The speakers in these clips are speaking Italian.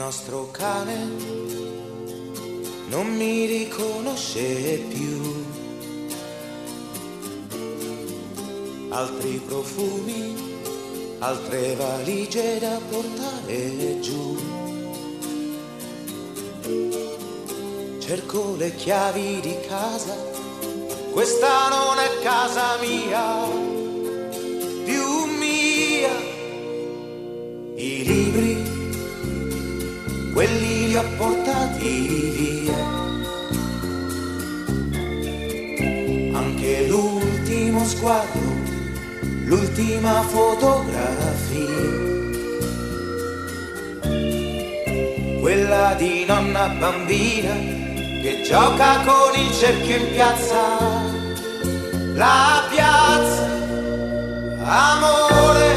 nostro cane non mi riconosce più. Altri profumi, altre valigie da portare giù. Cerco le chiavi di casa, questa non è casa mia, più mia. I libri, quelli li ho portati via. Anche l'ultimo sguardo, l'ultima fotografia, quella di nonna bambina che gioca con il cerchio in piazza, la piazza, amore,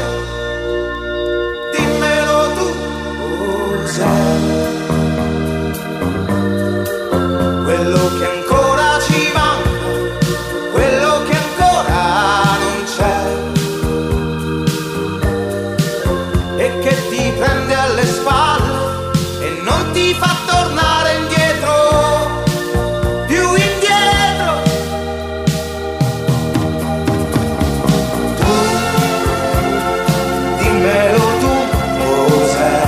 dimmelo tu cos'è, quello che ancora ci manca, quello che ancora non c'è, e che ti prende alle spalle e non ti fa tornare indietro, più indietro. Tu, dimmelo tu cos'è,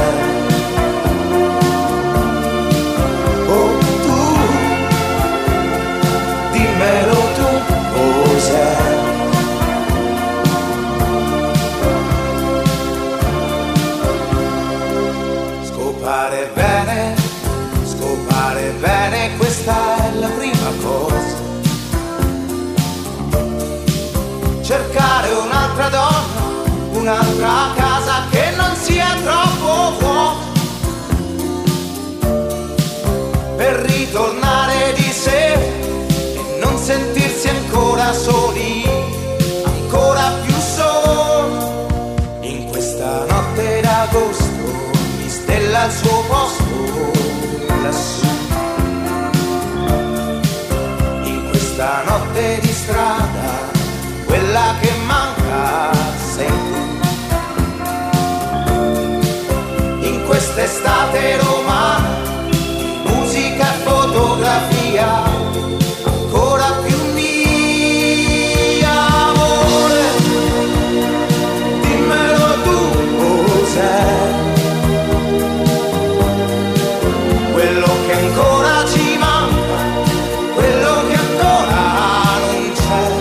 oh tu, dimmelo tu cos'è. Scopare bene, questa è la prima cosa. Cercare un'altra donna, un'altra casa che non sia troppo vuota, per ritornare di sera e non sentirsi ancora soli, ancora più soli. In questa notte d'agosto stella al suo posto lassù, in questa notte di strada, quella che manca sei tu. In quest'estate romana, musica e fotografia, ancora più mia, amore, dimmelo tu cos'è, quello che ancora ci manca, quello che ancora non c'è,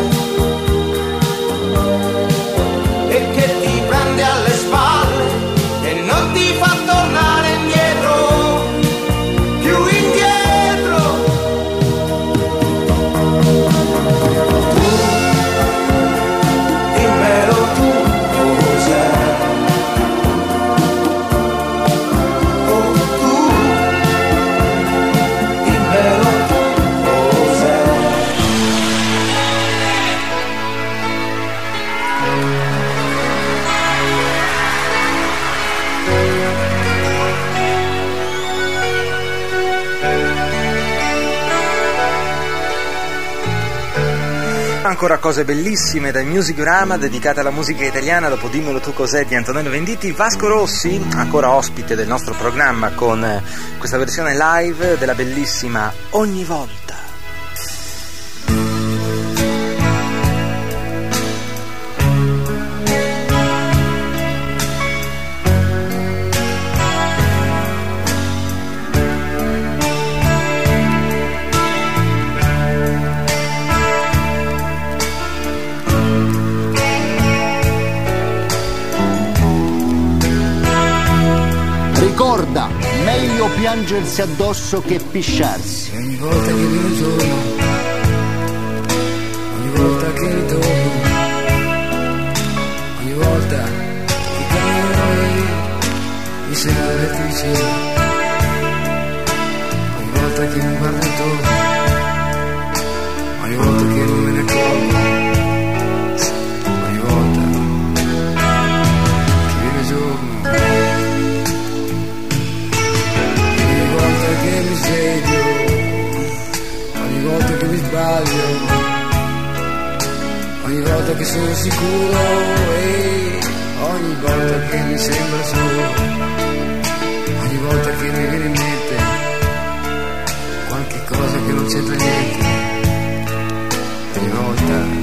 e che ti prende alle spalle e non ti fa tornare indietro, più indietro. Tu, dimmelo tu cos'è, oh tu, dimmelo tu cos'è. Ancora cose bellissime dal Musicurama dedicate alla musica italiana. Dopo Dimmelo tu cos'è di Antonello Venditti, Vasco Rossi ancora ospite del nostro programma con questa versione live della bellissima Ogni volta. Ricorda, meglio piangersi addosso che pisciarsi. Ogni volta che viene il giorno, ogni volta che ritorno, ogni volta che cammino mi sembra vertice, ogni volta che mi guardo intorno, ogni volta che non me ne accorgo, ogni volta che viene il giorno, che mi sveglio, ogni volta che mi sbaglio, ogni volta che sono sicuro e ogni volta che mi sembra solo, ogni volta che mi viene in mente qualche cosa che non c'entra niente, ogni volta.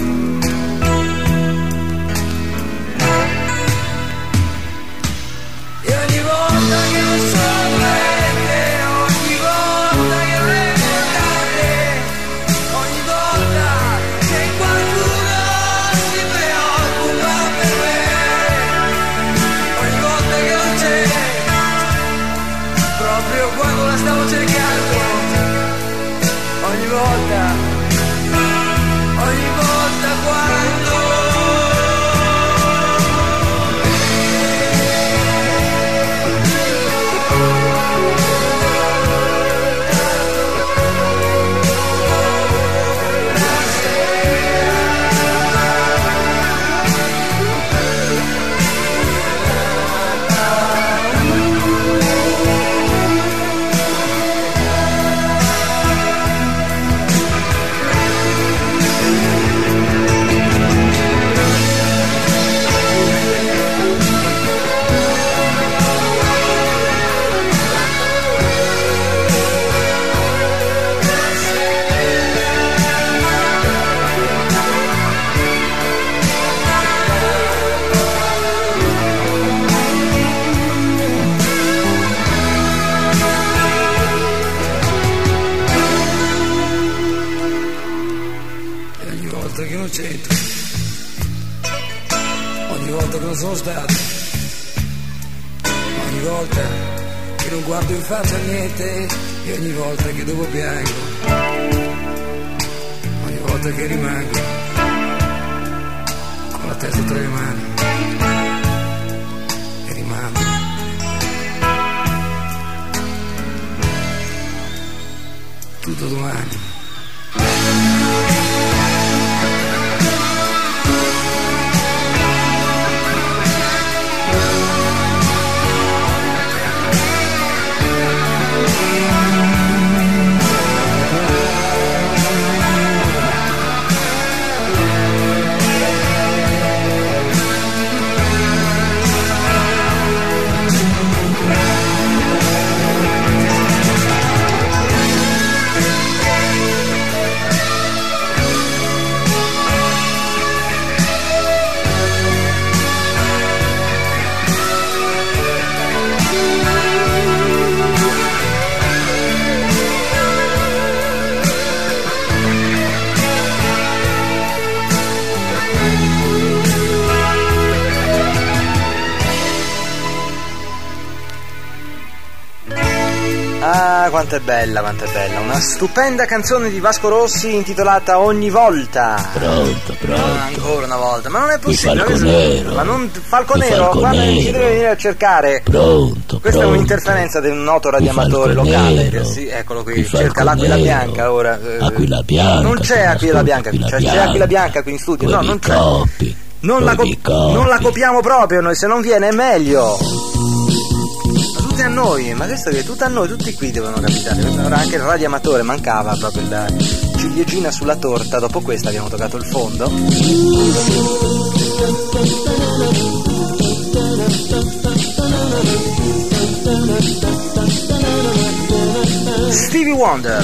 Ogni volta che non sono stato, ogni volta che non guardo in faccia niente, e ogni volta che dopo piango, ogni volta che rimango con la testa tra le mani e rimando. Tutto domani. Ah, quanto è bella, una stupenda canzone di Vasco Rossi intitolata Ogni volta. Pronto. Ancora una volta, ma non è possibile. Falconero. Ma non Falconero, qua ci deve venire a cercare. Pronto. Questa è un'interferenza di un noto radioamatore locale. Che sì, eccolo qui, cerca l'Aquila Bianca ora. Aquila Bianca. Non c'è Aquila Bianca, c'è Aquila Bianca qui in studio. No, non c'è. Non la copiamo proprio noi, se non viene è meglio. Tutti a noi, ma questo che tutto a noi, tutti qui devono capitare. Ora anche il radioamatore mancava proprio la ciliegina sulla torta. Dopo questa abbiamo toccato il fondo. Stevie Wonder.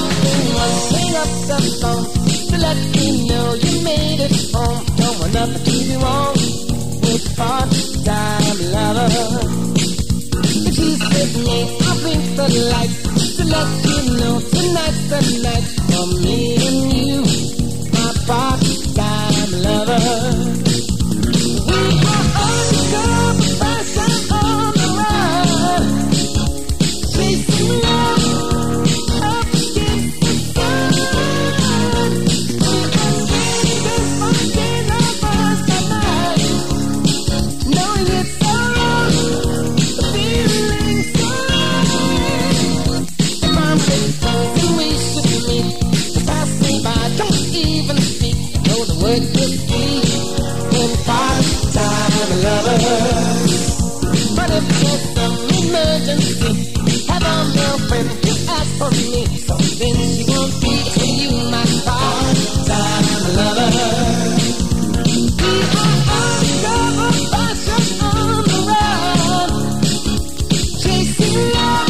She's with me, I blink the lights to let you know tonight's the night for me and you, my part-time lover. We are undercover fashion on the run, chasing love up against the sun. We are standing fucking up us tonight, knowing it's so wrong. Would just be in part-time lovers. But if there's some emergency, have a girlfriend to ask for me, so then she won't be for you, my part-time lover. We are undercover fashion on the run, chasing love.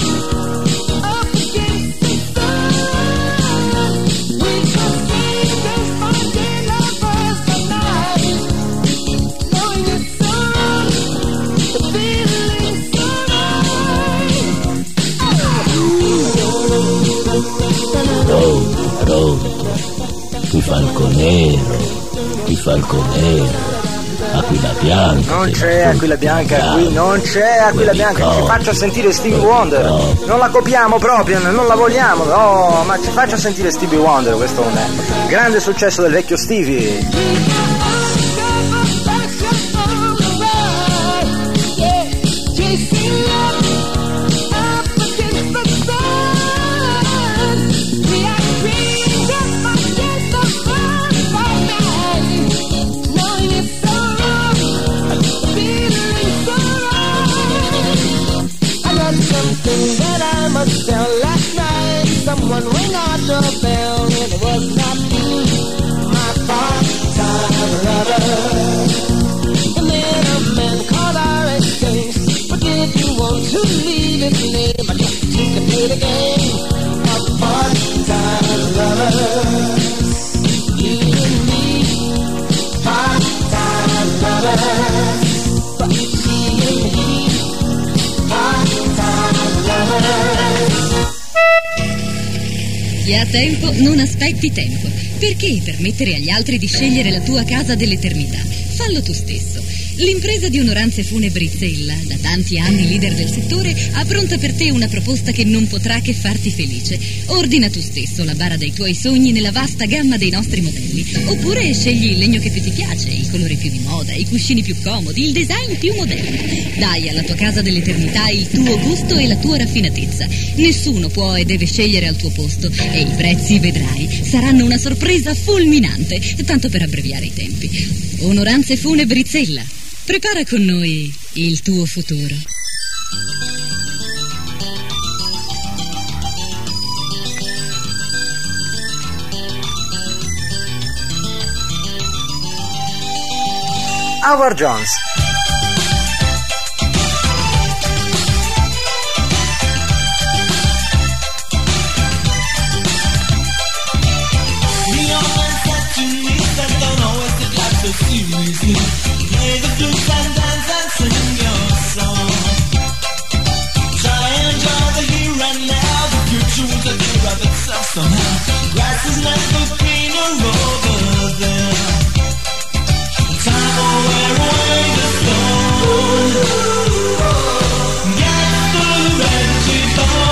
falconero, Aquila Bianca. Non c'è Aquila Bianca qui, non c'è Aquila Bianca. Ci faccia sentire Stevie Wonder. Non la copiamo proprio, non la vogliamo. Oh, ma ci faccia sentire Stevie Wonder. Questo è un grande successo del vecchio Stevie. Something that I must tell. Last night someone rang our doorbell and it was not you, my part-time lover. And then a man called our exchange, but did you want to leave his name? I guess you could play the game of part-time lovers. You and me, part-time lovers. But she and he, chi ha tempo non aspetti tempo. Perché permettere agli altri di scegliere la tua casa dell'eternità? Fallo tu stesso. L'impresa di Onoranze Funebri Zella, da tanti anni leader del settore, ha pronta per te una proposta che non potrà che farti felice. Ordina tu stesso la bara dei tuoi sogni nella vasta gamma dei nostri modelli. Oppure scegli il legno che più ti piace, i colori più di moda, i cuscini più comodi, il design più moderno. Dai alla tua casa dell'eternità il tuo gusto e la tua raffinatezza. Nessuno può e deve scegliere al tuo posto e i prezzi, vedrai, saranno una sorpresa fulminante, tanto per abbreviare i tempi. Onoranze Funebri Zella, prepara con noi il tuo futuro. Howard Jones. Play the flute and dance and sing your song. Try and enjoy the here and now. The future will take care of itself somehow. Grass is never greener over there. Time will wear away the stone. Get the ready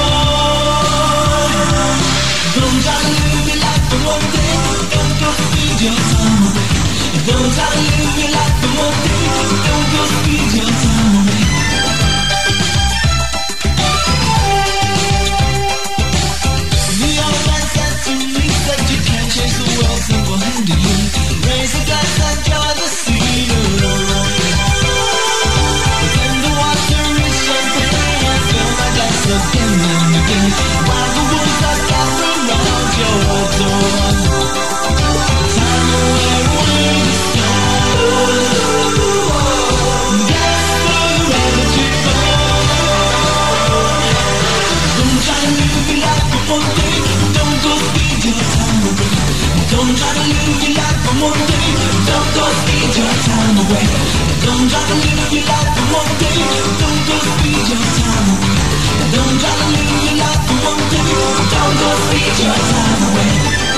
boy. Don't try to live your life for one day. Don't go speed your time away. Don't try to live your life for one day. Don't go speed your time away. The old man said to me that you can't change the world single-handedly. Raise a glass, enjoy the scenery. Then the water is champagne and fill my glass again and again. While the wolves are gathered round your door. Time will wear away the don't go speed your time away. Don't try to live your life for one day. Don't go speed your time away. Don't try to live your life for one day. Don't go speed your time away. Don't try to live your life for one day. Don't go speed your time away.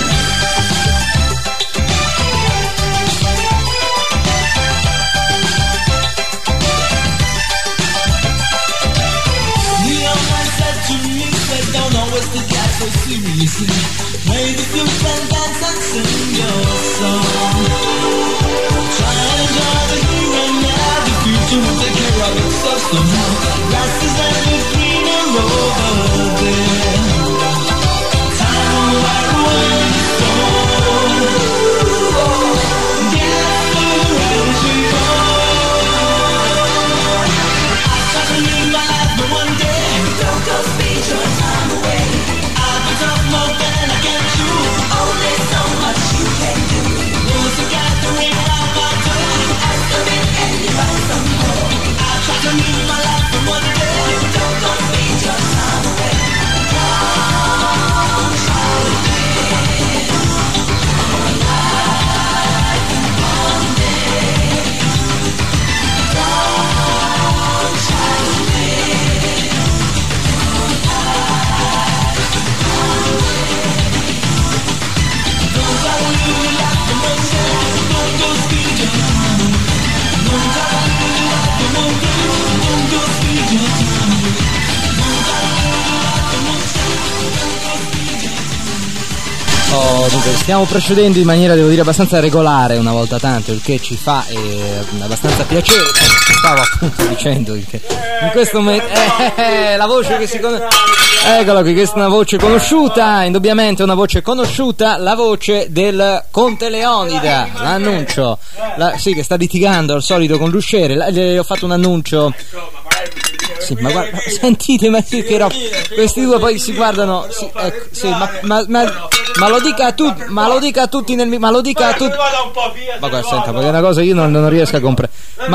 The old man said to me, said don't always take life so seriously. Play the flute and dance and sing your song. Try and enjoy the here and now. The future will take care of itself somehow. Grass is never greener over there. Time will wear away the stone. Get the energy on. I try to live my life for one day. Don't go speed your time away. I've become more than I can do. Only so much you can do. Rules are gathering around my door. Ask them if anybody some more. I try to live my life for dunque stiamo procedendo in maniera, devo dire, abbastanza regolare una volta tanto, il che ci fa abbastanza piacere. Stavo appunto dicendo che in questo momento la voce che si conosce, eccola qui, questa è una voce conosciuta, indubbiamente una voce conosciuta, la voce del Conte Leonida, l'annuncio, sì, che sta litigando al solito con l'usciere. Le ho fatto un annuncio. Sì, ma guarda, sentite, ma sì, che roba. Questi due poi si guardano. Sì, ecco, sì, ma lo dica a tutti, ma lo dica a tutti ma lo dica a tutti. Ma guarda, senta, perché è una cosa io non riesco a comprare.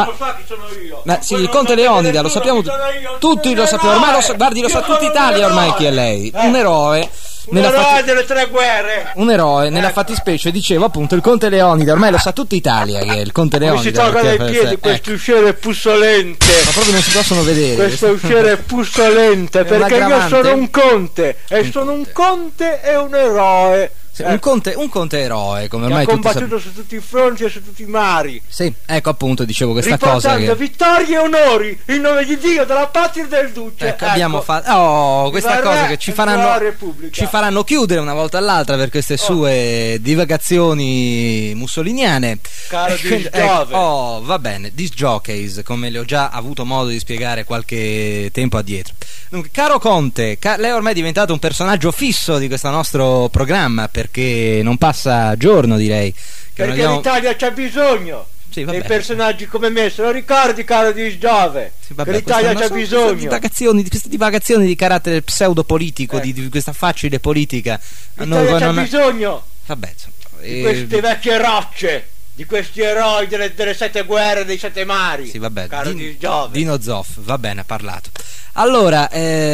Ma sì, il Conte Leonida, lo sappiamo tutti, lo sappiamo, ormai guardi, lo sa tutta Italia ormai chi è lei. Un eroe. Delle tre guerre. Un eroe, nella fattispecie, dicevo appunto il Conte Leonida, ormai lo sa tutta Italia che è il Conte Leonida. Mi si tolga dai piedi questo usciere pussolente. Ma proprio non si possono vedere. Questo usciere pussolente, perché io sono un conte e sono un conte e un eroe. Sì, un conte eroe, come ormai ha combattuto su tutti i fronti e su tutti i mari. Sì, ecco appunto, dicevo questa cosa che... vittorie e onori in nome di Dio, della patria e del duce. Ecco, abbiamo fatto questa cosa che ci faranno chiudere una volta all'altra per queste sue divagazioni mussoliniane. Caro disgiove. Va bene, disjockeys, come le ho già avuto modo di spiegare qualche tempo addietro. Dunque, caro Conte, lei ormai è diventato un personaggio fisso di questo nostro programma, perché non passa giorno, direi, che perché l'Italia c'ha bisogno dei personaggi come me, se lo ricordi, caro disgiove? Sì, vabbè, che l'Italia c'ha bisogno queste divagazioni di carattere pseudopolitico, di questa facile politica. L'Italia c'ha bisogno vabbè, di queste vecchie rocce, di questi eroi delle 7 guerre, dei 7 mari. Sì, vabbè, caro disgiove. Dino Zoff, va bene, ha parlato. Allora,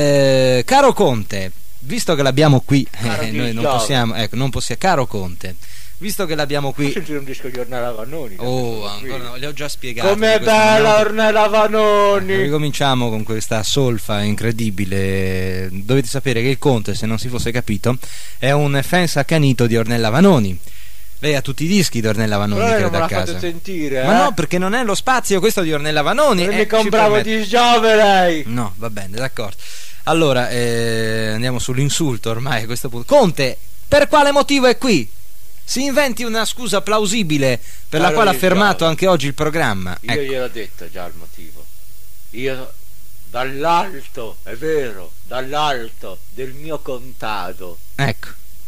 caro Conte, visto che l'abbiamo qui, noi non possiamo, caro Conte, visto che l'abbiamo qui. Ho sentito un disco di Ornella Vanoni. Ancora no, le ho già spiegato. Com'è bella Ornella Vanoni! Ricominciamo con questa solfa incredibile. Dovete sapere che il Conte, se non si fosse capito, è un fans accanito di Ornella Vanoni. Lei ha tutti i dischi di Ornella Vanoni, credo, a casa. Sentire, ma no, perché non è lo spazio questo di Ornella Vanoni. Non mica un bravo disgiove lei. No, va bene, d'accordo. Allora, andiamo sull'insulto ormai a questo punto. Conte, per quale motivo è qui? Si inventi una scusa plausibile per la quale ha fermato anche oggi il programma. Io gliel'ho detto già il motivo. Io dall'alto, è vero, dall'alto del mio contado, ecco,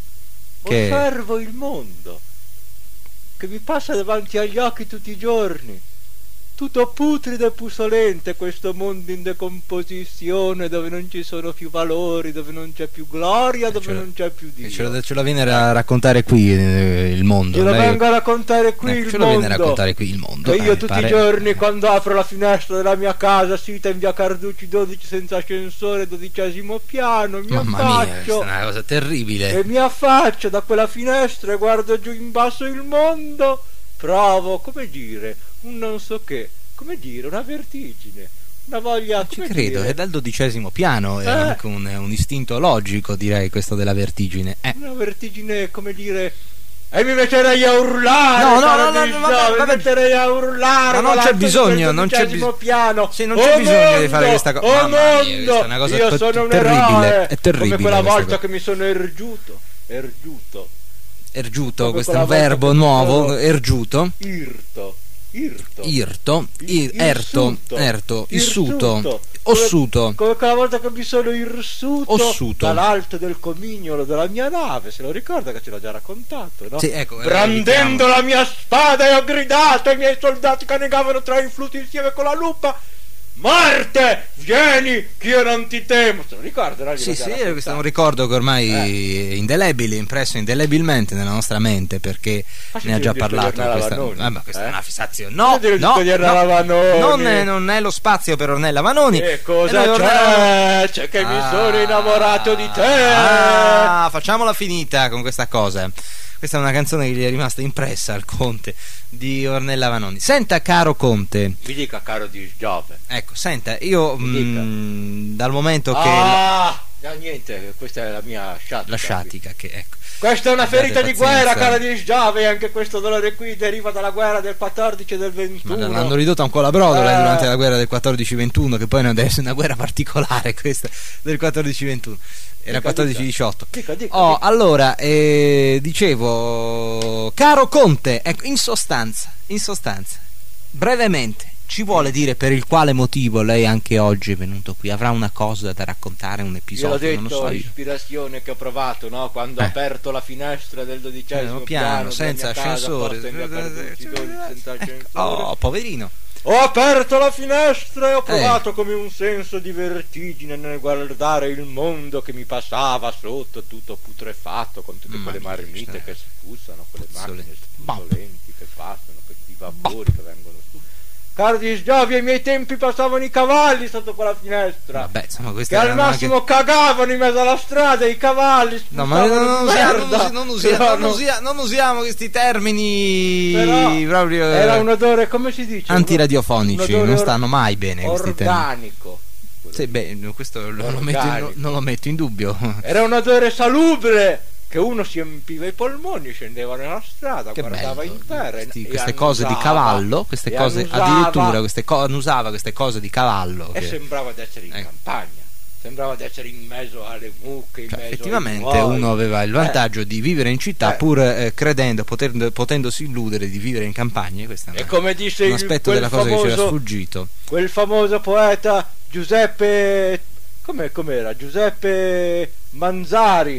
osservo il mondo che mi passa davanti agli occhi tutti i giorni, tutto putrido e puzzolente, questo mondo in decomposizione, dove non ci sono più valori, dove non c'è più gloria, dove non c'è più Dio. Ce lo viene a raccontare qui il mondo. Ce lo vengo a raccontare qui il mondo. Ce lo viene a raccontare qui il mondo. E io tutti i giorni, quando apro la finestra della mia casa, sita in via Carducci 12 senza ascensore, 12° piano, mi affaccio. Mia, è una cosa terribile. E mi affaccio da quella finestra e guardo giù in basso il mondo. Provo, come dire, un non so che, come dire, una vertigine, una voglia. Ci credo, è dal 12° piano, è anche un istinto logico, direi, questo della vertigine. Una vertigine, come dire. E mi metterei a urlare. No, mi metterei a urlare. Ma non c'è bisogno, non c'è piano. Sì, non c'è bisogno di fare questa cosa. Mamma mia, questa è una cosa io sono un terribile, eroe, è terribile. Come quella volta che mi sono ergiuto. Questo è un verbo nuovo, ergiuto. Irsuto, ossuto. Come quella volta che mi sono irsuto dall'alto del comignolo della mia nave, se lo ricorda che ce l'ho già raccontato, no? Sì, ecco, brandendo la mia spada, e ho gridato ai miei soldati che negavano tra influti insieme con la lupa: Marte, vieni, che io non ti temo. Se lo ricordo, no? Sì, questo è un ricordo che ormai è indelebile, impresso indelebilmente nella nostra mente, perché ne ha già parlato. Questa è una fissazione. Non è lo spazio per Ornella Vanoni. Che cosa c'è? C'è che mi sono innamorato di te. Facciamola finita con questa cosa. Questa è una canzone che gli è rimasta impressa al Conte, di Ornella Vanoni. Senta, caro Conte, mi dica, caro disgiove. Ecco, senta, io dal momento che niente, questa è la mia sciatica. La sciatica, che ecco. Questa è una ferita di pazienza. guerra, cara di Sgiave, anche questo dolore qui deriva dalla guerra del 14 e del 21. Ma l'hanno ridotto un po' la brodola durante la guerra del 14-21, che poi non deve essere una guerra particolare questa del 14-21. Era 14-18. Dica. Allora, dicevo, caro Conte, ecco, in sostanza, brevemente, ci vuole dire per il quale motivo lei anche oggi è venuto qui? Avrà una cosa da raccontare, un episodio? Io l'ho detto, non lo so io. l'ispirazione che ho provato, no? Quando ho aperto la finestra del 12° piano, senza ascensore. Oh, poverino. Ho aperto la finestra e ho provato come un senso di vertigine nel guardare il mondo che mi passava sotto, tutto putrefatto, con tutte quelle marmite che spussano, quelle macchine puzzolenti che passano, questi vapori che vengono su. Caro di Sgiavi, ai miei tempi passavano i cavalli sotto quella finestra. Vabbè, insomma, che al massimo cagavano in mezzo alla strada i cavalli. No, ma non usiamo questi termini. Però proprio era un odore, come si dice? Antiradiofonici, non stanno mai bene questi termini. Organico. Sì, beh, questo non lo metto in dubbio. Era un odore salubre, che uno si empiva i polmoni, scendeva nella strada, che guardava bello. in terra queste cose di cavallo, queste cose addirittura annusava queste cose di cavallo e sembrava di essere in campagna, sembrava di essere in mezzo alle mucche, in mezzo effettivamente uno aveva il vantaggio di vivere in città pur credendo, potendosi illudere di vivere in campagna. Questo è come disse un aspetto della cosa che ci era sfuggito, quel famoso poeta Giuseppe, com'era? Giuseppe Manzoni,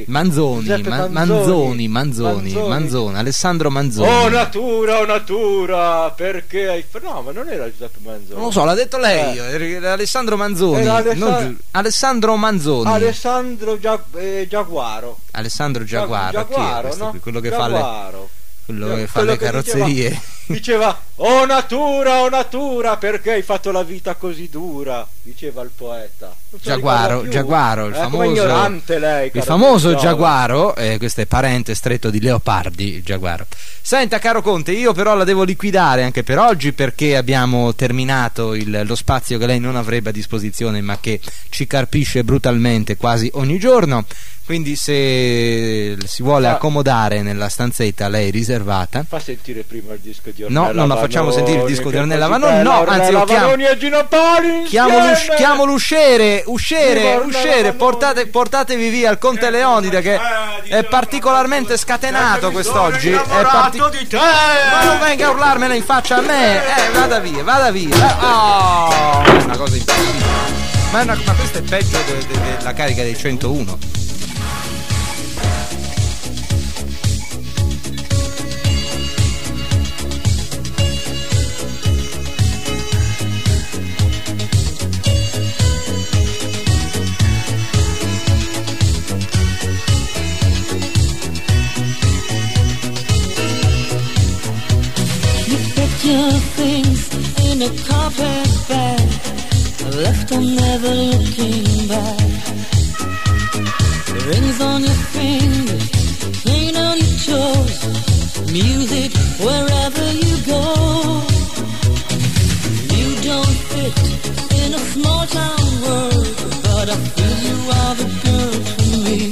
Alessandro Manzoni. Oh natura, perché hai... No, ma non era Giuseppe Manzoni. Non lo so, l'ha detto lei, era Alessandro Manzoni. Alessandro Manzoni. Alessandro Giaguaro. Alessandro Giaguaro, chi è questo no? Qui? Quello che Giaguaro. fa le carrozzerie. Diceva oh natura, perché hai fatto la vita così dura, diceva il poeta. Giaguaro, il famoso ignorante lei, il famoso Giaguaro, questo è parente stretto di Leopardi, il Giaguaro. Senta, caro Conte, io però la devo liquidare anche per oggi, perché abbiamo terminato lo spazio che lei non avrebbe a disposizione, ma che ci carpisce brutalmente quasi ogni giorno. Quindi se si vuole accomodare nella stanzetta lei riservata, fa sentire prima il disco di Ornella non la facciamo sentire il disco di Ornella Vanoni, no, anzi lo chiamo l'usciere, portatevi via il Conte Leonide, che è particolarmente scatenato quest'oggi, ma non venga a urlarmela in faccia a me, vada via, una cosa impossibile, ma questo è peggio della carica dei 101. Your things in a carpet bag, left them never looking back. Rings on your fingers, paint on your toes, music wherever you go. You don't fit in a small town world, but I feel you are the girl for me.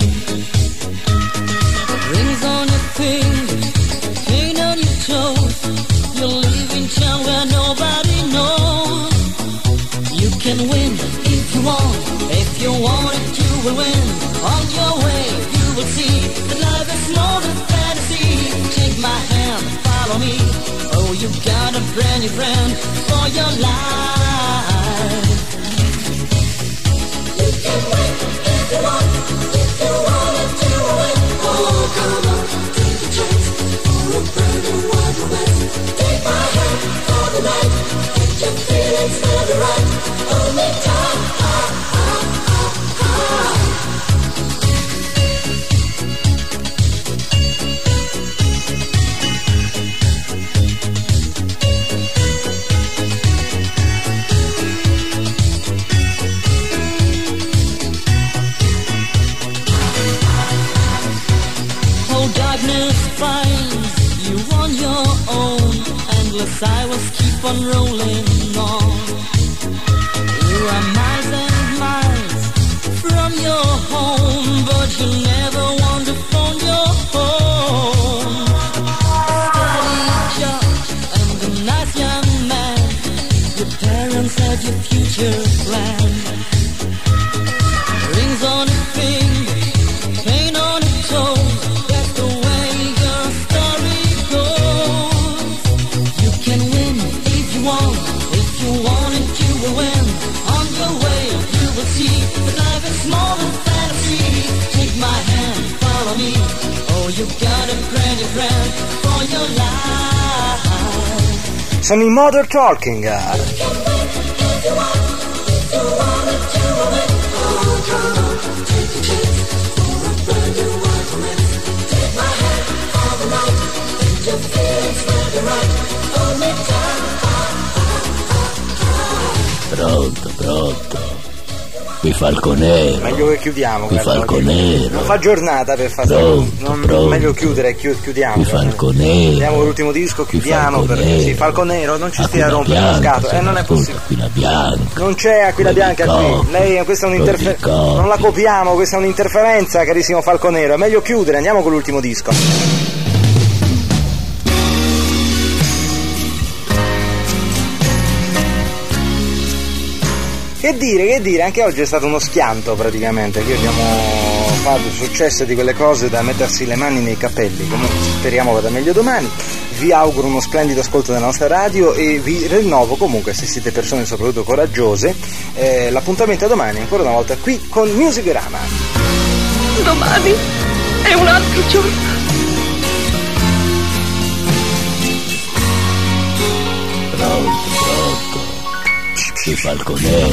Rings on your fingers, paint on your toes, you're leaving town where nobody knows. You can win if you want it you will win. On your way you will see that life is more than fantasy. Take my hand, follow me. Oh, you got a brand new friend for your life. You can win if you want it you will win. Oh, come on, take a chance for a brand new wild romance. Take my hand for the night, get your feelings never right. Only time, oh, darkness finds you on your own. Endless hours keep on rolling on. You are miles and miles from I'm your home, but you never want to phone your home. Steady job and a nice young man. Your parents had your future planned. Rings on a finger, pain on a toe. That's the way your story goes. You can win if you want. If you want it, you will win. On your way, you will see that life is more than fantasy. Take my hand, follow me. Oh, you got a pretty friend for your life. Sono i Modern Talking. You can win if you want. If you want it, you will win. Oh, come on, take a chance for a brand new romance. Take my hand for the night. Let your feelings ready right. Only time. Pronto, pronto. Qui Falconero. Meglio che chiudiamo. Qui Falconero. Non fa giornata per fare. Pronto. Meglio chiudere, chiudiamo. Qui Falconero. Andiamo con l'ultimo disco, chiudiamo. Perché sì, Falconero, non ci stia a rompere lo scatto. Non è possibile. Aquila Bianca. Non c'è Aquila Bianca qui. Lei, questa è un'interferenza. Non la copiamo, questa è un'interferenza, carissimo Falconero. È meglio chiudere, andiamo con l'ultimo disco. Che dire, anche oggi è stato uno schianto praticamente, qui abbiamo fatto successo di quelle cose da mettersi le mani nei capelli, comunque speriamo vada meglio domani, vi auguro uno splendido ascolto della nostra radio e vi rinnovo comunque, se siete persone soprattutto coraggiose, l'appuntamento a domani ancora una volta qui con Musicrama. Domani è un altro giorno. Pronto. Qui Falconero.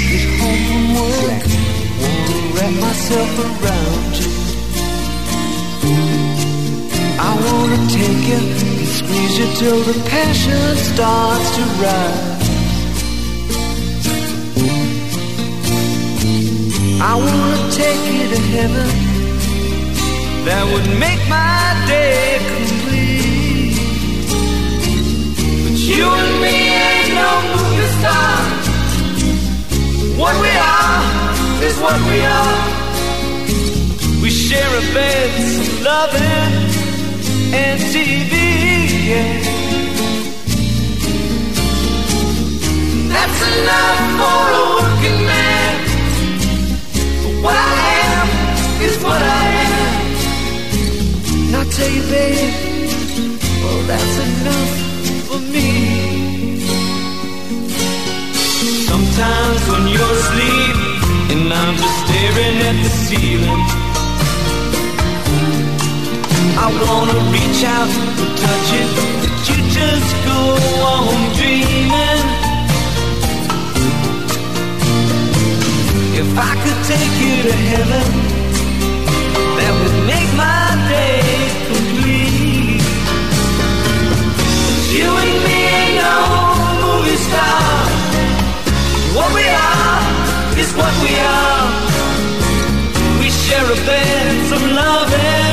Wrap myself around you. I wanna take you and squeeze you till the passion starts to rise. I wanna take you to heaven. That would make my day complete. But you and me ain't no movie star. What we are is what we are. We share a bed, some loving, and TV, yeah. That's enough for a working man. But what I am is what I am. And I'll tell you, babe, well, that's enough for me. Sometimes when you're asleep and I'm just staring at the ceiling, I wanna reach out and touch it, but you just go on dreaming. If I could take you to heaven, that would make my day complete. You and me ain't no movie star. What we are is what we are. We share a bed, some loving.